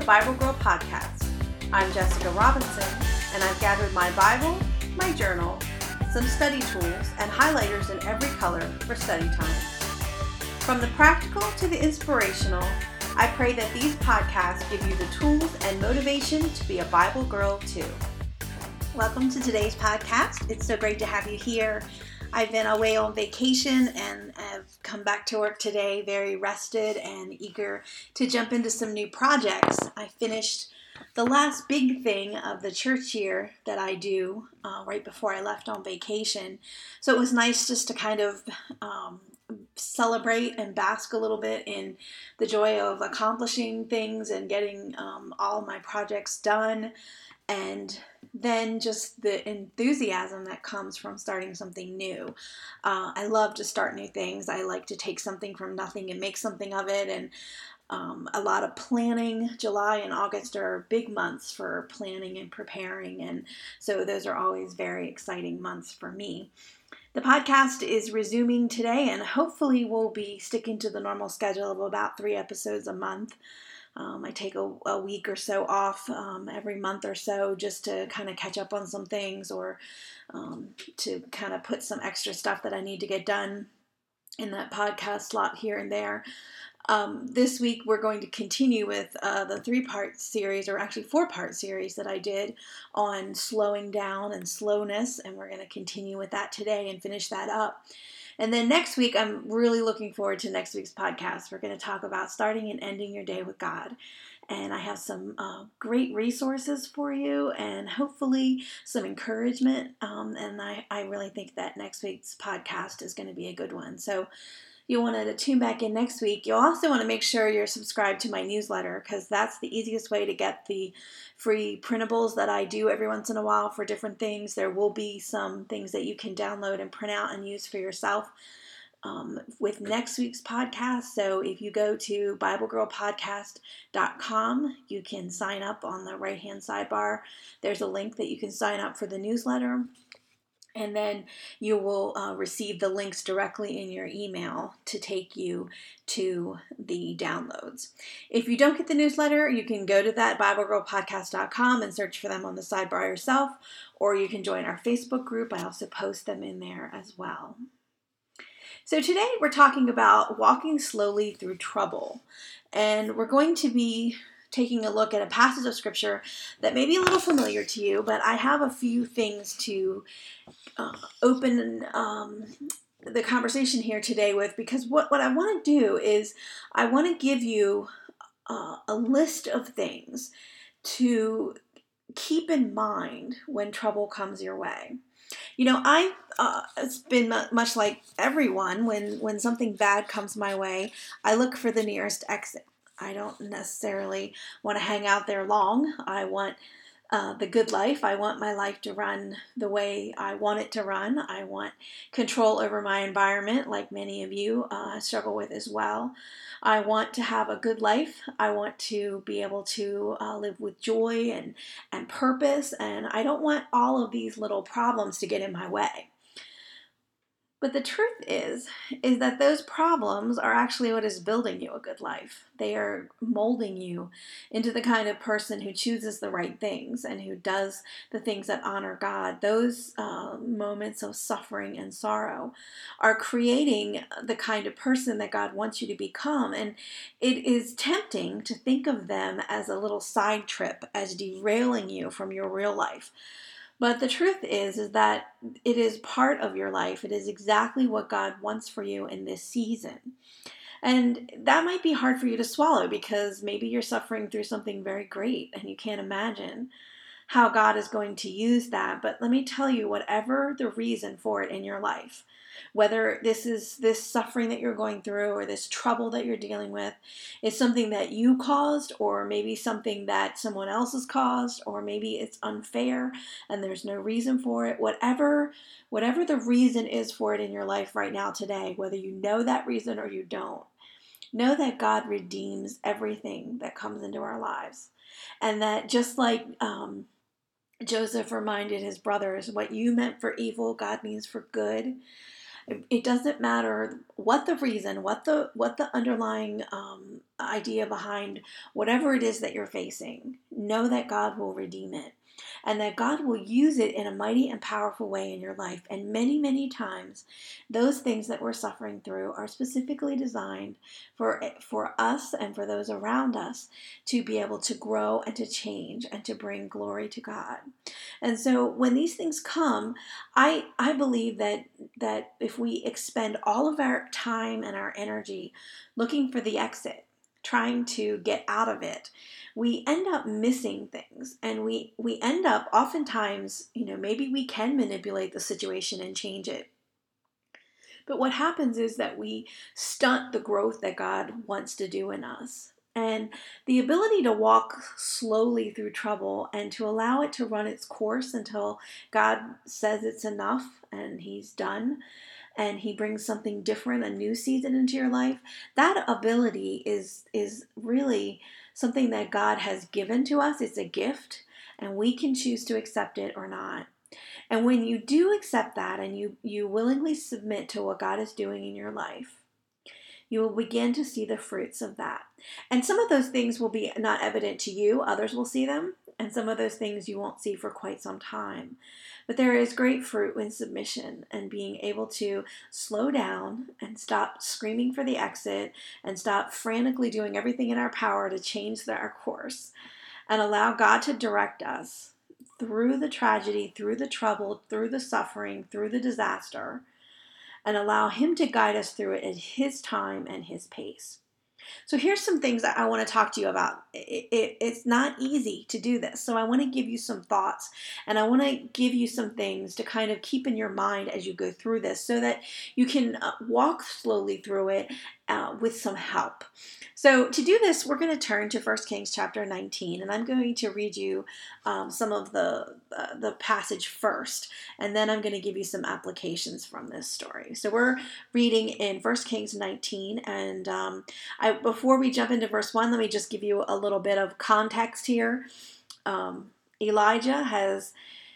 Bible Girl Podcast. I'm Jessica Robinson, and I've gathered my Bible, my journal, some study tools, and highlighters in every color for study time. From the practical to the inspirational, I pray that these podcasts give you the tools and motivation to be a Bible girl too. Welcome to today's podcast. It's so great to have you here. I've been away on vacation and have come back to work today very rested and eager to jump into some new projects. I finished the last big thing of the church year that I do right before I left on vacation. So it was nice just to kind of celebrate and bask a little bit in the joy of accomplishing things and getting all my projects done. And then just the enthusiasm that comes from starting something new. I love to start new things. I like to take something from nothing and make something of it. And a lot of planning. July and August are big months for planning and preparing. And so those are always very exciting months for me. The podcast is resuming today, and hopefully we'll be sticking to the normal schedule of about 3 episodes a month. I take a week or so off every month or so just to kind of catch up on some things or to kind of put some extra stuff that I need to get done in that podcast slot here and there. This week we're going to continue with the 3-part series, or actually 4-part series that I did on slowing down and slowness, and we're going to continue with that today and finish that up. And then next week, I'm really looking forward to next week's podcast. We're going to talk about starting and ending your day with God. And I have some great resources for you and hopefully some encouragement. And I really think that next week's podcast is going to be a good one. So you'll want to tune back in next week. You'll also want to make sure you're subscribed to my newsletter because that's the easiest way to get the free printables that I do every once in a while for different things. There will be some things that you can download and print out and use for yourself with next week's podcast. So if you go to BibleGirlPodcast.com, you can sign up on the right-hand sidebar. There's a link that you can sign up for the newsletter. And then you will receive the links directly in your email to take you to the downloads. If you don't get the newsletter, you can go to that BibleGirlPodcast.com and search for them on the sidebar yourself, or you can join our Facebook group. I also post them in there as well. So today we're talking about walking slowly through trouble, and we're going to be taking a look at a passage of scripture that may be a little familiar to you, but I have a few things to open the conversation here today with, because what I want to do is I want to give you a list of things to keep in mind when trouble comes your way. You know, it's been much like everyone, when something bad comes my way, I look for the nearest exit. I don't necessarily want to hang out there long. I want the good life. I want my life to run the way I want it to run. I want control over my environment, like many of you struggle with as well. I want to have a good life. I want to be able to live with joy and purpose, and I don't want all of these little problems to get in my way. But the truth is that those problems are actually what is building you a good life. They are molding you into the kind of person who chooses the right things and who does the things that honor God. Those moments of suffering and sorrow are creating the kind of person that God wants you to become. And it is tempting to think of them as a little side trip, as derailing you from your real life. But the truth is that it is part of your life. It is exactly what God wants for you in this season. And that might be hard for you to swallow because maybe you're suffering through something very great and you can't imagine how God is going to use that. But let me tell you, whatever the reason for it in your life, whether this is this suffering that you're going through or this trouble that you're dealing with, is something that you caused, or maybe something that someone else has caused, or maybe it's unfair and there's no reason for it. Whatever the reason is for it in your life right now today, whether you know that reason or you don't, know that God redeems everything that comes into our lives. And that just like Joseph reminded his brothers, what you meant for evil, God means for good. It doesn't matter what the reason, what the underlying idea behind whatever it is that you're facing. Know that God will redeem it, and that God will use it in a mighty and powerful way in your life. And many, many times, those things that we're suffering through are specifically designed for us and for those around us to be able to grow and to change and to bring glory to God. And so when these things come, I believe that if we expend all of our time and our energy looking for the exit, trying to get out of it, we end up missing things. And we end up oftentimes, maybe we can manipulate the situation and change it. But what happens is that we stunt the growth that God wants to do in us. And the ability to walk slowly through trouble and to allow it to run its course until God says it's enough and He's done and He brings something different, a new season into your life, that ability is really something that God has given to us. It's a gift, and we can choose to accept it or not. And when you do accept that and you willingly submit to what God is doing in your life, you will begin to see the fruits of that. And some of those things will be not evident to you, others will see them, and some of those things you won't see for quite some time. But there is great fruit in submission and being able to slow down and stop screaming for the exit and stop frantically doing everything in our power to change our course and allow God to direct us through the tragedy, through the trouble, through the suffering, through the disaster, and allow Him to guide us through it at His time and His pace. So here's some things that I want to talk to you about. It's not easy to do this. So I want to give you some thoughts, and I want to give you some things to kind of keep in your mind as you go through this so that you can walk slowly through it with some help. So to do this, we're going to turn to 1 Kings chapter 19, and I'm going to read you some of the passage first, and then I'm going to give you some applications from this story. So we're reading in 1 Kings 19, and before we jump into verse 1, let me just give you a little bit of context here. Elijah has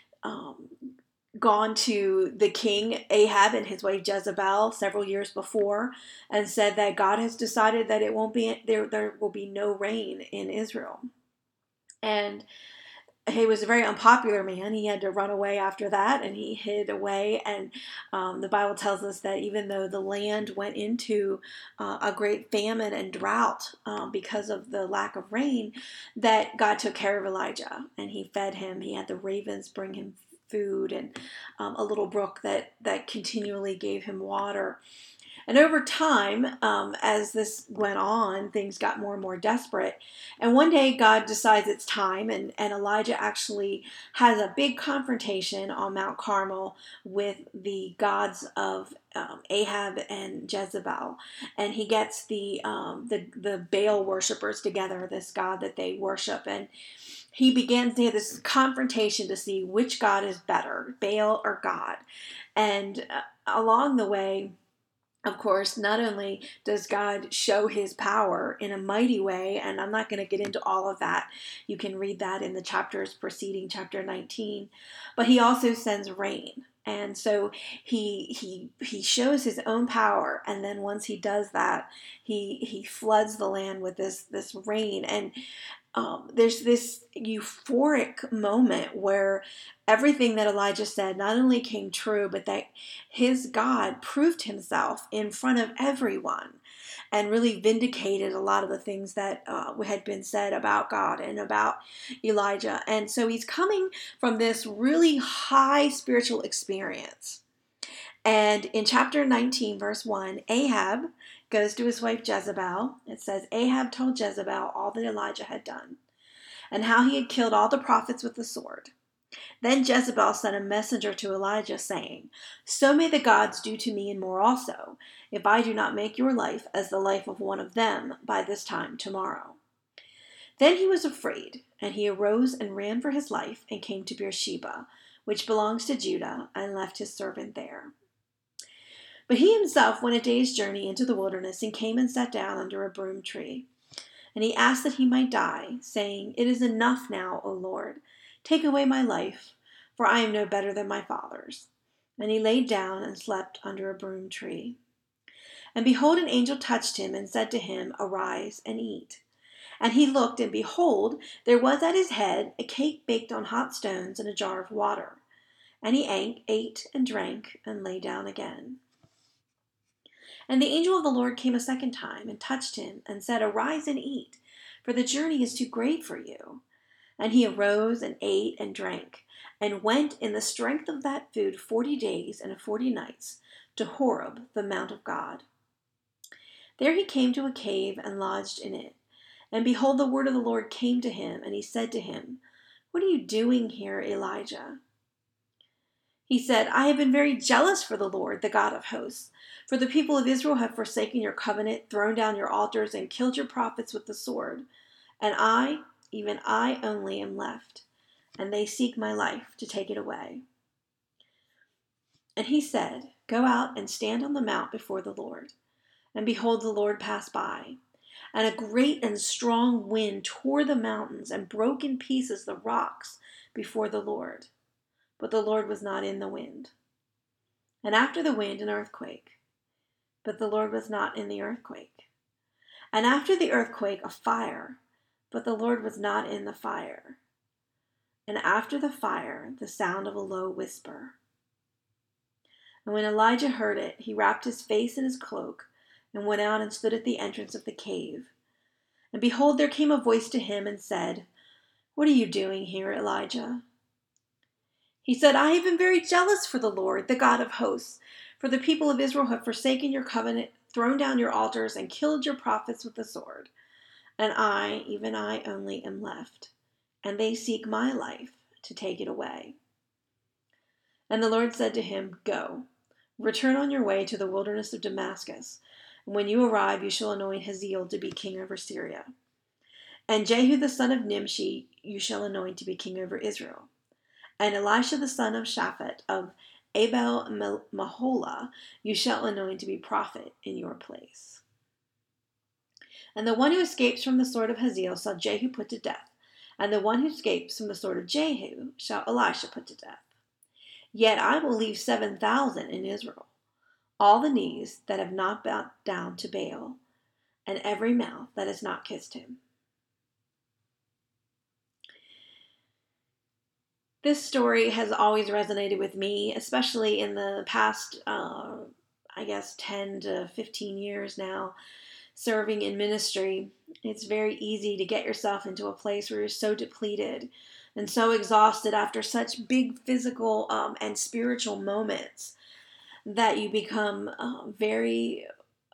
gone to the king Ahab and his wife Jezebel several years before and said that God has decided that it won't be there will be no rain in Israel. And he was a very unpopular man. He had to run away after that, and he hid away. And the Bible tells us that even though the land went into a great famine and drought because of the lack of rain, that God took care of Elijah, and He fed him. He had the ravens bring him food and a little brook that continually gave him water. And over time, as this went on, things got more and more desperate. And one day God decides it's time, and Elijah actually has a big confrontation on Mount Carmel with the gods of Ahab and Jezebel. And he gets the Baal worshipers together, this god that they worship. And he begins to have this confrontation to see which god is better, Baal or God. And along the way, of course, not only does God show His power in a mighty way, and I'm not going to get into all of that. You can read that in the chapters preceding chapter 19. But He also sends rain. And so he shows His own power, and then once He does that, he floods the land with this rain. And there's this euphoric moment where everything that Elijah said not only came true, but that his God proved Himself in front of everyone and really vindicated a lot of the things that had been said about God and about Elijah. And so he's coming from this really high spiritual experience. And in chapter 19, verse 1, Ahab goes to his wife Jezebel. It says, Ahab told Jezebel all that Elijah had done and how he had killed all the prophets with the sword. Then Jezebel sent a messenger to Elijah, saying, So may the gods do to me and more also, if I do not make your life as the life of one of them by this time tomorrow. Then he was afraid, and he arose and ran for his life and came to Beersheba, which belongs to Judah, and left his servant there. But he himself went a day's journey into the wilderness and came and sat down under a broom tree. And he asked that he might die, saying, It is enough now, O Lord. Take away my life, for I am no better than my fathers. And he laid down and slept under a broom tree. And behold, an angel touched him and said to him, Arise and eat. And he looked, and behold, there was at his head a cake baked on hot stones and a jar of water. And he ate and drank and lay down again. And the angel of the Lord came a second time and touched him and said, Arise and eat, for the journey is too great for you. And he arose and ate and drank, and went in the strength of that food 40 days and 40 nights to Horeb, the mount of God. There he came to a cave and lodged in it. And behold, the word of the Lord came to him, and he said to him, What are you doing here, Elijah? He said, I have been very jealous for the Lord, the God of hosts. For the people of Israel have forsaken your covenant, thrown down your altars, and killed your prophets with the sword. And I, even I only, am left, and they seek my life to take it away. And he said, Go out and stand on the mount before the Lord. And behold, the Lord passed by. And a great and strong wind tore the mountains and broke in pieces the rocks before the Lord. But the Lord was not in the wind. And after the wind, an earthquake. But the Lord was not in the earthquake. And after the earthquake, a fire. But the Lord was not in the fire. And after the fire, the sound of a low whisper. And when Elijah heard it, he wrapped his face in his cloak and went out and stood at the entrance of the cave. And behold, there came a voice to him and said, What are you doing here, Elijah? He said, I have been very jealous for the Lord, the God of hosts, for the people of Israel have forsaken your covenant, thrown down your altars, and killed your prophets with the sword. And I, even I only, am left, and they seek my life to take it away. And the Lord said to him, Go, return on your way to the wilderness of Damascus, and when you arrive you shall anoint Hazael to be king over Syria. And Jehu the son of Nimshi you shall anoint to be king over Israel. And Elisha the son of Shaphat of Abel Maholah you shall anoint to be prophet in your place. And the one who escapes from the sword of Hazael shall Jehu put to death, and the one who escapes from the sword of Jehu shall Elisha put to death. Yet I will leave 7,000 in Israel, all the knees that have not bowed down to Baal, and every mouth that has not kissed him. This story has always resonated with me, especially in the past, 10 to 15 years now, serving in ministry. It's very easy to get yourself into a place where you're so depleted and so exhausted after such big physical and spiritual moments that you become very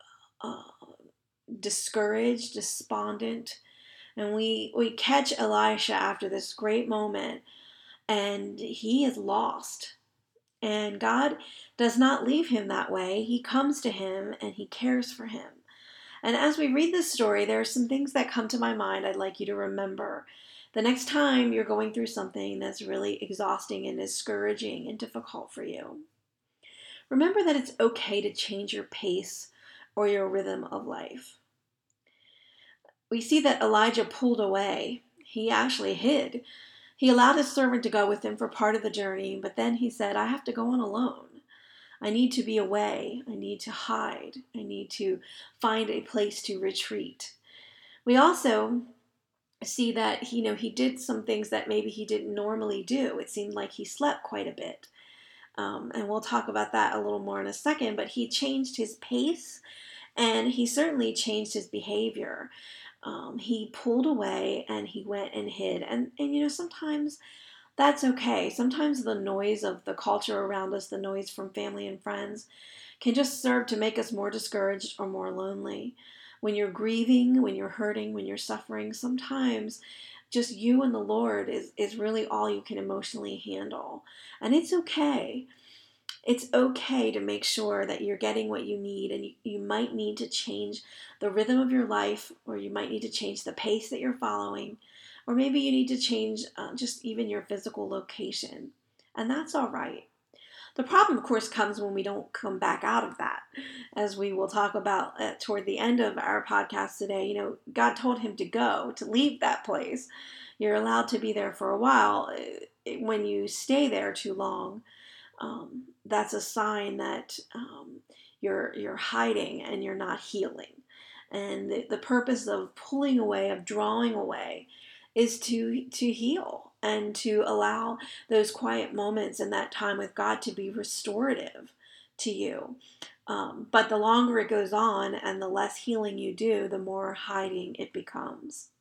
discouraged, despondent. And we catch Elisha after this great moment, and he is lost. And God does not leave him that way. He comes to him and he cares for him. And as we read this story, there are some things that come to my mind I'd like you to remember. The next time you're going through something that's really exhausting and discouraging and difficult for you, remember that it's okay to change your pace or your rhythm of life. We see that Elijah pulled away. He actually hid. He allowed his servant to go with him for part of the journey, but then he said, I have to go on alone. I need to be away. I need to hide. I need to find a place to retreat. We also see that he did some things that maybe he didn't normally do. It seemed like he slept quite a bit. And we'll talk about that a little more in a second, but he changed his pace and he certainly changed his behavior. He pulled away and he went and hid. And sometimes that's okay. Sometimes the noise of the culture around us, the noise from family and friends, can just serve to make us more discouraged or more lonely. When you're grieving, when you're hurting, when you're suffering, sometimes just you and the Lord is really all you can emotionally handle. And it's okay. It's okay to make sure that you're getting what you need, and you might need to change the rhythm of your life, or you might need to change the pace that you're following, or maybe you need to change just even your physical location. And that's all right. The problem, of course, comes when we don't come back out of that, as we will talk about toward the end of our podcast today. God told him to go, to leave that place. You're allowed to be there for a while. When you stay there too long, that's a sign that you're hiding and you're not healing. And the purpose of pulling away, of drawing away, is to heal and to allow those quiet moments and that time with God to be restorative to you. But the longer it goes on and the less healing you do, the more hiding it becomes.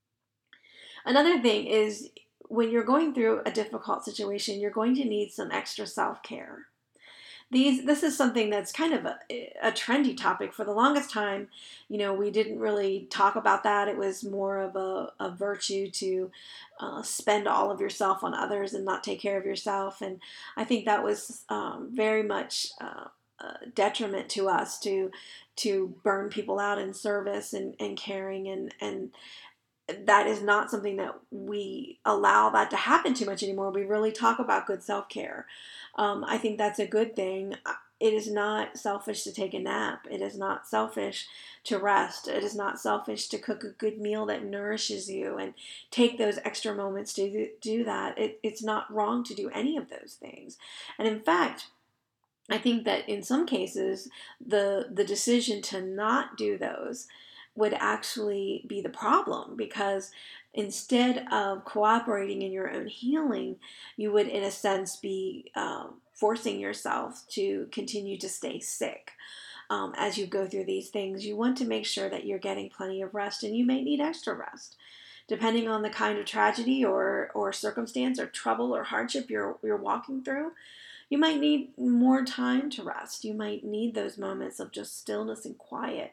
Another thing is, when you're going through a difficult situation, you're going to need some extra self-care. This is something that's kind of a trendy topic. For the longest time, we didn't really talk about that. It was more of a virtue to spend all of yourself on others and not take care of yourself. And I think that was very much a detriment to us to burn people out in service and caring, and that is not something that we allow that to happen too much anymore. We really talk about good self-care. I think that's a good thing. It is not selfish to take a nap. It is not selfish to rest. It is not selfish to cook a good meal that nourishes you and take those extra moments to do that. It's not wrong to do any of those things. And in fact, I think that in some cases, the decision to not do those would actually be the problem, because instead of cooperating in your own healing, you would, in a sense, be forcing yourself to continue to stay sick. As you go through these things, you want to make sure that you're getting plenty of rest, and you may need extra rest. Depending on the kind of tragedy or circumstance or trouble or hardship you're walking through, you might need more time to rest. You might need those moments of just stillness and quiet.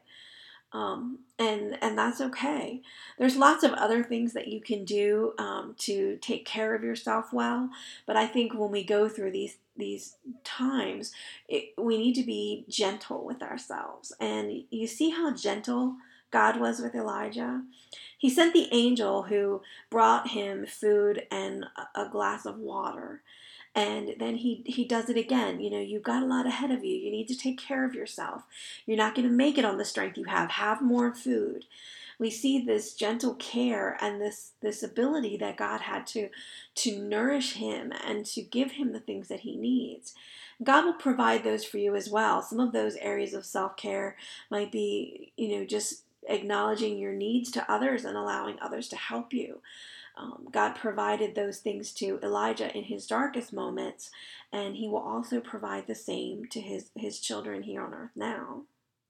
And that's okay. There's lots of other things that you can do to take care of yourself well. But I think when we go through these times, we need to be gentle with ourselves. And you see how gentle God was with Elijah? He sent the angel who brought him food and a glass of water. And then he does it again. You've got a lot ahead of you. You need to take care of yourself. You're not going to make it on the strength you have. Have more food. We see this gentle care and this ability that God had to nourish him and to give him the things that he needs. God will provide those for you as well. Some of those areas of self-care might be, just acknowledging your needs to others and allowing others to help you. God provided those things to Elijah in his darkest moments, and he will also provide the same to his children here on earth now.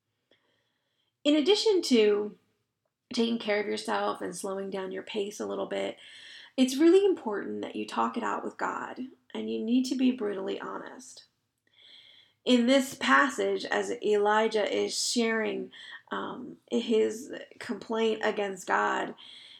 In addition to taking care of yourself and slowing down your pace a little bit, it's really important that you talk it out with God, and you need to be brutally honest. In this passage, as Elijah is sharing his complaint against God,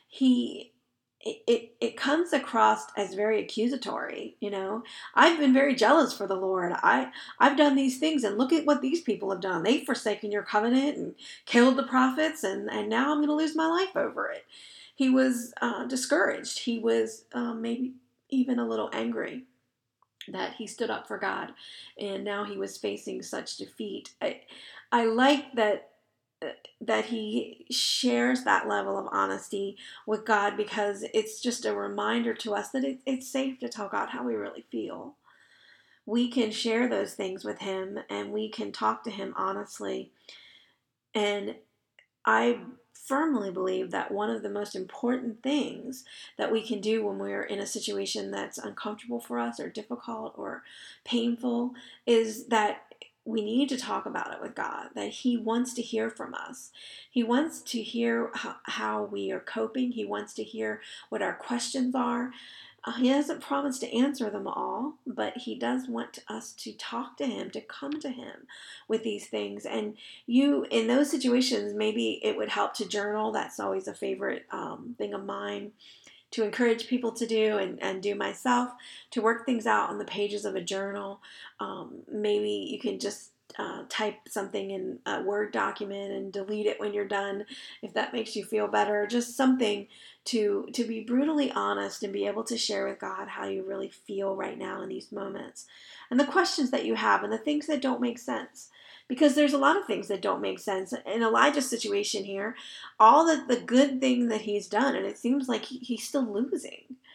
it comes across as very accusatory. I've been very jealous for the Lord. I've done these things, and look at what these people have done. They've forsaken your covenant and killed the prophets, and now I'm going to lose my life over it. He was discouraged. He was maybe even a little angry that he stood up for God, and now he was facing such defeat. I like that he shares that level of honesty with God, because it's just a reminder to us that it's safe to tell God how we really feel. We can share those things with him, and we can talk to him honestly. And I firmly believe that one of the most important things that we can do when we're in a situation that's uncomfortable for us or difficult or painful is that we need to talk about it with God, that he wants to hear from us. He wants to hear how we are coping. He wants to hear what our questions are. He hasn't promised to answer them all, but he does want us to talk to him, to come to him with these things. And in those situations, maybe it would help to journal. That's always a favorite thing of mine to encourage people to do, and do myself, to work things out on the pages of a journal. Maybe you can just type something in a Word document and delete it when you're done, if that makes you feel better. Just something to be brutally honest and be able to share with God how you really feel right now in these moments, and the questions that you have, and the things that don't make sense. Because there's a lot of things that don't make sense. In Elijah's situation here, all the good thing that he's done, and it seems like he's still losing.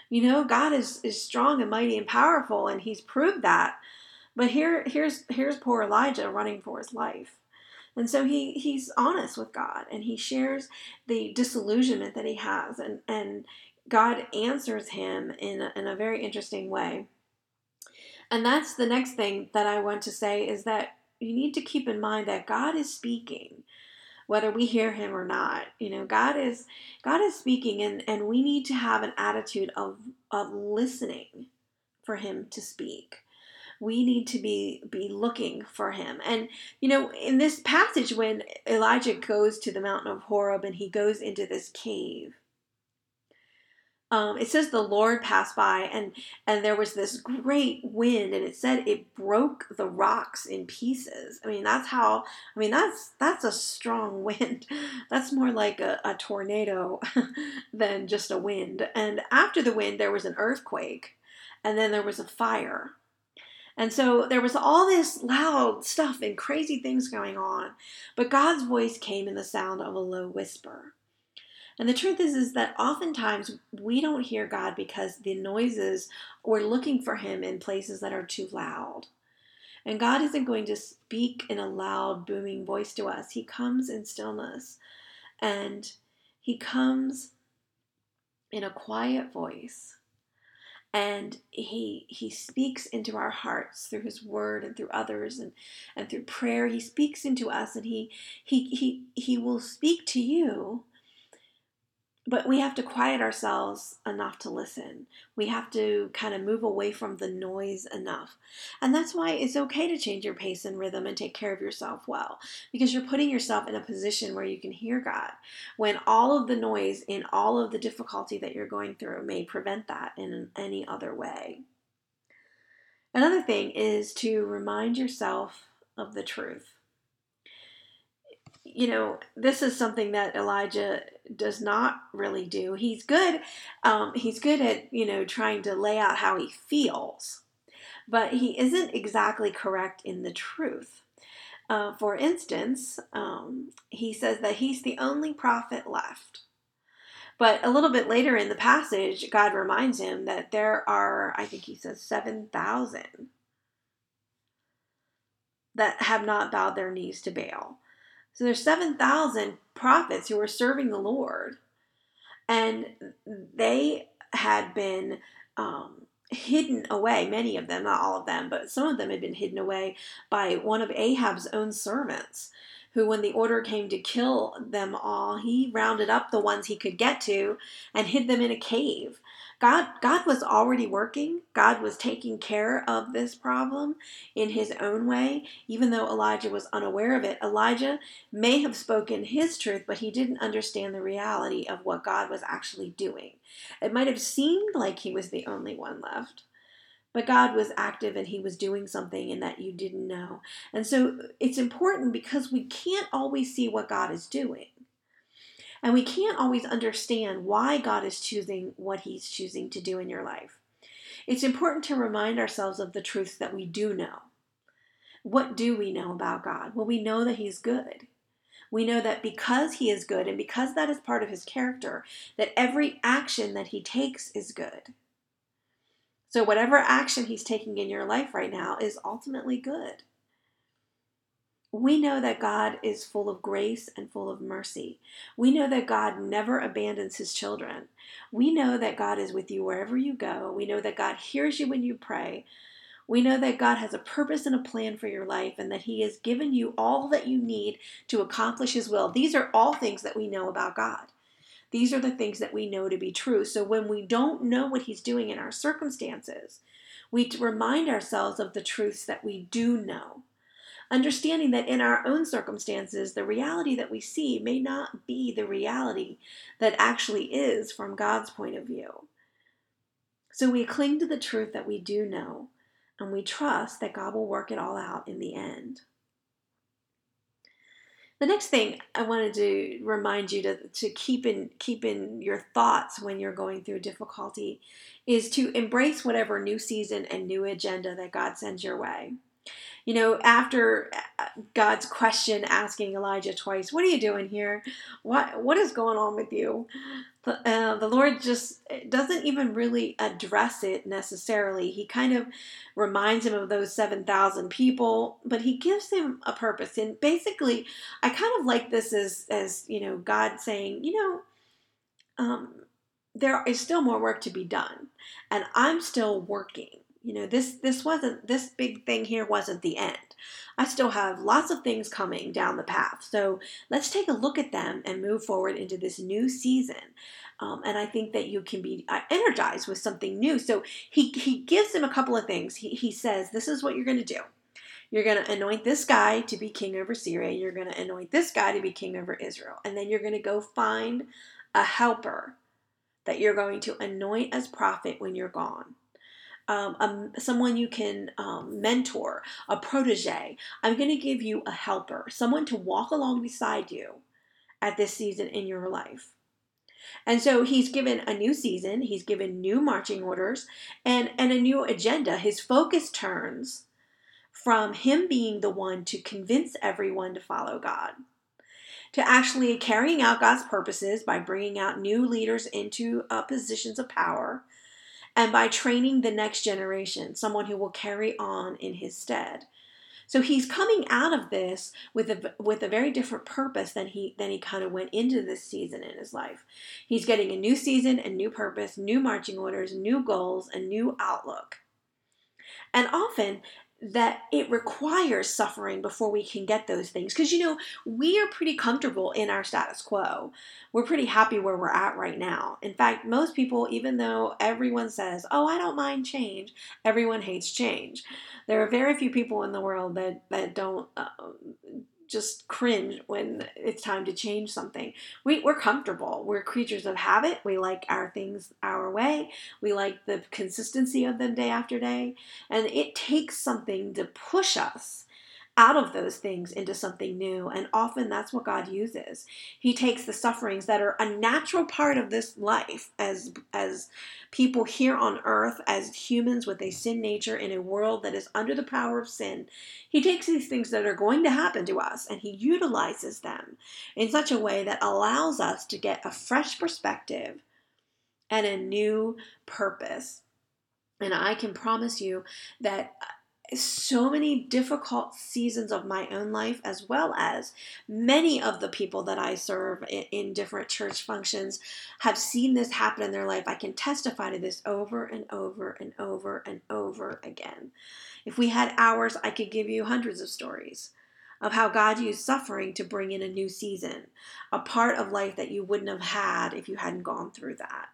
God is strong and mighty and powerful, and he's proved that. But here's poor Elijah running for his life. And so he's honest with God, and he shares the disillusionment that he has, and God answers him in a very interesting way. And that's the next thing that I want to say, is that you need to keep in mind that God is speaking, whether we hear him or not. God is speaking, and we need to have an attitude of listening for him to speak. We need to be looking for him. And in this passage, when Elijah goes to the mountain of Horeb and he goes into this cave, it says the Lord passed by, and there was this great wind, and it said it broke the rocks in pieces. That's a strong wind. That's more like a tornado than just a wind. And after the wind, there was an earthquake, and then there was a fire. And so there was all this loud stuff and crazy things going on, but God's voice came in the sound of a low whisper. And the truth is that oftentimes we don't hear God because the noises, we're looking for him in places that are too loud. And God isn't going to speak in a loud, booming voice to us. He comes in stillness, and he comes in a quiet voice. And he speaks into our hearts through his word and through others, and through prayer. He speaks into us, and he will speak to you. But we have to quiet ourselves enough to listen. We have to kind of move away from the noise enough. And that's why it's okay to change your pace and rhythm and take care of yourself well, because you're putting yourself in a position where you can hear God, when all of the noise and all of the difficulty that you're going through may prevent that in any other way. Another thing is to remind yourself of the truth. This is something that Elijah does not really do. He's good. He's good at, trying to lay out how he feels, but he isn't exactly correct in the truth. For instance, he says that he's the only prophet left. But a little bit later in the passage, God reminds him that there are, I think he says, 7,000 that have not bowed their knees to Baal. So there's 7,000 prophets who are serving the Lord, and they had been hidden away, many of them, not all of them, but some of them had been hidden away by one of Ahab's own servants, who, when the order came to kill them all, he rounded up the ones he could get to and hid them in a cave. God was already working. God was taking care of this problem in his own way, even though Elijah was unaware of it. Elijah may have spoken his truth, but he didn't understand the reality of what God was actually doing. It might have seemed like he was the only one left, but God was active and he was doing something in that you didn't know. And so it's important, because we can't always see what God is doing. And we can't always understand why God is choosing what he's choosing to do in your life. It's important to remind ourselves of the truths that we do know. What do we know about God? Well, we know that he's good. We know that because he is good, and because that is part of his character, that every action that he takes is good. So whatever action he's taking in your life right now is ultimately good. We know that God is full of grace and full of mercy. We know that God never abandons his children. We know that God is with you wherever you go. We know that God hears you when you pray. We know that God has a purpose and a plan for your life, and that he has given you all that you need to accomplish his will. These are all things that we know about God. These are the things that we know to be true. So when we don't know what he's doing in our circumstances, we remind ourselves of the truths that we do know. Understanding that in our own circumstances, the reality that we see may not be the reality that actually is from God's point of view. So we cling to the truth that we do know, and we trust that God will work it all out in the end. The next thing I wanted to remind you to keep in your thoughts when you're going through difficulty is to embrace whatever new season and new agenda that God sends your way. After God's question asking Elijah twice, "What are you doing here? What is going on with you?" The Lord just doesn't even really address it necessarily. He kind of reminds him of those 7,000 people, but he gives him a purpose. And basically, I kind of like this as God saying, um, there is still more work to be done, and I'm still working. This big thing here wasn't the end. I still have lots of things coming down the path. So let's take a look at them and move forward into this new season. And I think that you can be energized with something new. So he gives him a couple of things. He says, this is what you're going to do. You're going to anoint this guy to be king over Syria. You're going to anoint this guy to be king over Israel. And then you're going to go find a helper that you're going to anoint as prophet when you're gone. Someone you can mentor, a protege. I'm going to give you a helper, someone to walk along beside you at this season in your life. And so he's given a new season, he's given new marching orders, and a new agenda. His focus turns from him being the one to convince everyone to follow God, to actually carrying out God's purposes by bringing out new leaders into positions of power, and by training the next generation, someone who will carry on in his stead. So he's coming out of this with a very different purpose than he kind of went into this season in his life. He's getting a new season, a new purpose, new marching orders, new goals, a new outlook. And often that it requires suffering before we can get those things. Because, we are pretty comfortable in our status quo. We're pretty happy where we're at right now. In fact, most people, even though everyone says, oh, I don't mind change, everyone hates change. There are very few people in the world that don't just cringe when it's time to change something. We're comfortable. We're creatures of habit. We like our things our way. We like the consistency of them day after day. And it takes something to push us out of those things into something new. And often that's what God uses. He takes the sufferings that are a natural part of this life as people here on earth, as humans with a sin nature in a world that is under the power of sin. He takes these things that are going to happen to us and he utilizes them in such a way that allows us to get a fresh perspective and a new purpose. And I can promise you that so many difficult seasons of my own life, as well as many of the people that I serve in different church functions, have seen this happen in their life. I can testify to this over and over and over and over again. If we had hours, I could give you hundreds of stories of how God used suffering to bring in a new season, a part of life that you wouldn't have had if you hadn't gone through that.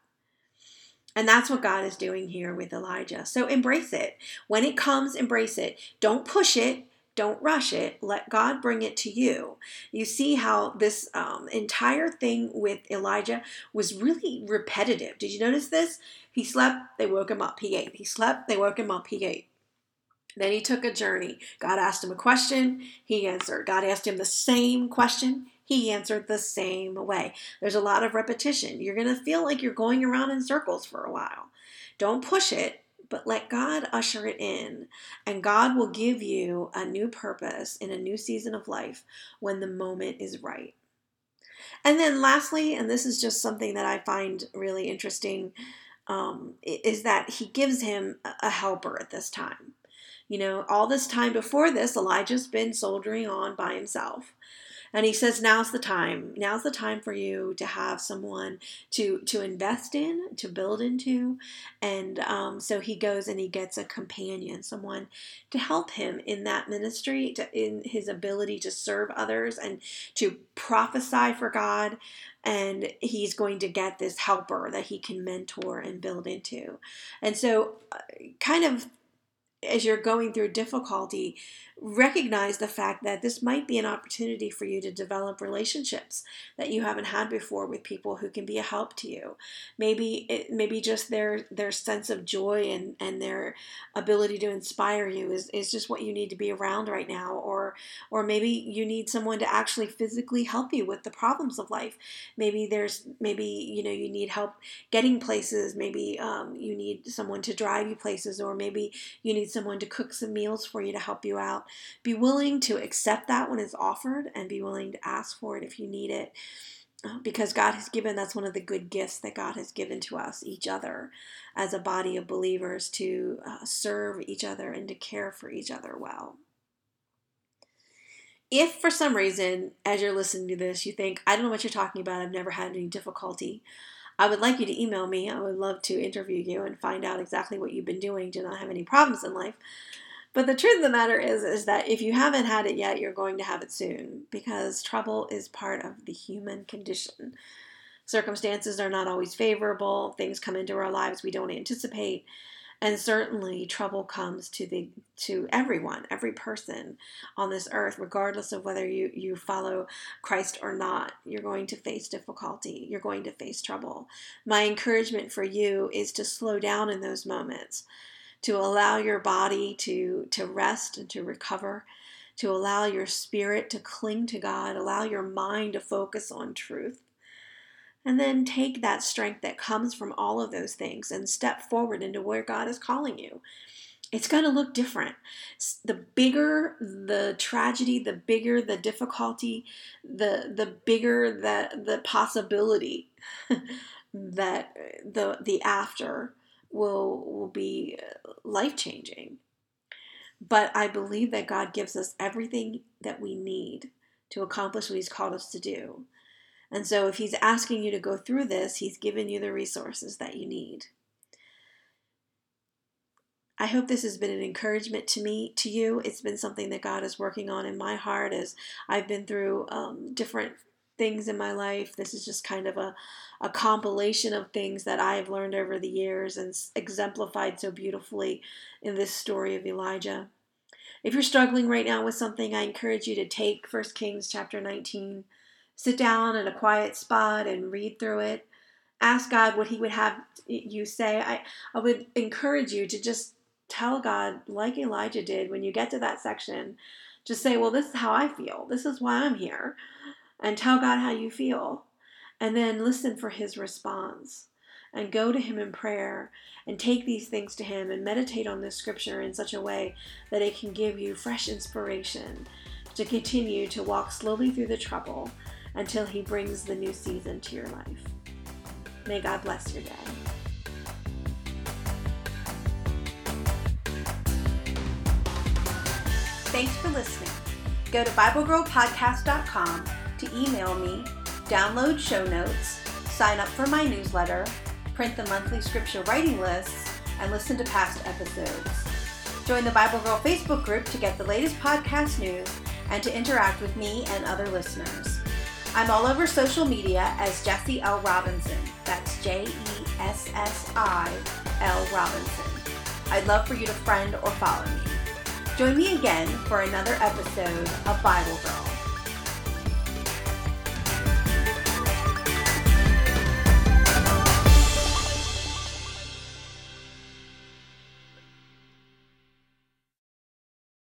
And that's what God is doing here with Elijah. So embrace it. When it comes, embrace it. Don't push it. Don't rush it. Let God bring it to you. You see how this entire thing with Elijah was really repetitive. Did you notice this? He slept, they woke him up, he ate. He slept, they woke him up, he ate. Then he took a journey. God asked him a question, he answered. God asked him the same question, he answered the same way. There's a lot of repetition. You're going to feel like you're going around in circles for a while. Don't push it, but let God usher it in. And God will give you a new purpose in a new season of life when the moment is right. And then lastly, and this is just something that I find really interesting, is that he gives him a helper at this time. All this time before this, Elijah's been soldiering on by himself. And he says, now's the time. Now's the time for you to have someone to invest in, to build into. And so he goes and he gets a companion, someone to help him in that ministry, in his ability to serve others and to prophesy for God. And he's going to get this helper that he can mentor and build into. And so kind of as you're going through difficulty, recognize the fact that this might be an opportunity for you to develop relationships that you haven't had before with people who can be a help to you. Maybe just their sense of joy and their ability to inspire you is just what you need to be around right now. Or maybe you need someone to actually physically help you with the problems of life. Maybe you need help getting places. Maybe you need someone to drive you places, or maybe you need someone to cook some meals for you to help you out, be willing to accept that when it's offered and be willing to ask for it if you need it. Because God has given, that's one of the good gifts that God has given to us, each other, as a body of believers, to serve each other and to care for each other well. If for some reason, as you're listening to this, you think, I don't know what you're talking about, I've never had any difficulty, I would like you to email me. I would love to interview you and find out exactly what you've been doing to not have any problems in life. But the truth of the matter is that if you haven't had it yet, you're going to have it soon, because trouble is part of the human condition. Circumstances are not always favorable. Things come into our lives we don't anticipate. And certainly trouble comes to everyone, every person on this earth, regardless of whether you follow Christ or not. You're going to face difficulty. You're going to face trouble. My encouragement for you is to slow down in those moments, to allow your body to rest and to recover, to allow your spirit to cling to God, allow your mind to focus on truth. And then take that strength that comes from all of those things and step forward into where God is calling you. It's going to look different. The bigger the tragedy, the bigger the difficulty, the bigger the possibility that the after will be life-changing. But I believe that God gives us everything that we need to accomplish what He's called us to do. And so if He's asking you to go through this, He's given you the resources that you need. I hope this has been an encouragement to you. It's been something that God is working on in my heart as I've been through different things in my life. This is just kind of a compilation of things that I have learned over the years and exemplified so beautifully in this story of Elijah. If you're struggling right now with something, I encourage you to take 1 Kings chapter 19. Sit down in a quiet spot and read through it. Ask God what He would have you say. I would encourage you to just tell God, like Elijah did, when you get to that section, just say, well, this is how I feel. This is why I'm here. And tell God how you feel. And then listen for His response. And go to Him in prayer and take these things to Him and meditate on this scripture in such a way that it can give you fresh inspiration to continue to walk slowly through the trouble until He brings the new season to your life. May God bless your day. Thanks for listening. Go to BibleGirlPodcast.com to email me, download show notes, sign up for my newsletter, print the monthly scripture writing lists, and listen to past episodes. Join the Bible Girl Facebook group to get the latest podcast news and to interact with me and other listeners. I'm all over social media as Jessie L. Robinson. That's Jessil Robinson. I'd love for you to friend or follow me. Join me again for another episode of Bible Girl.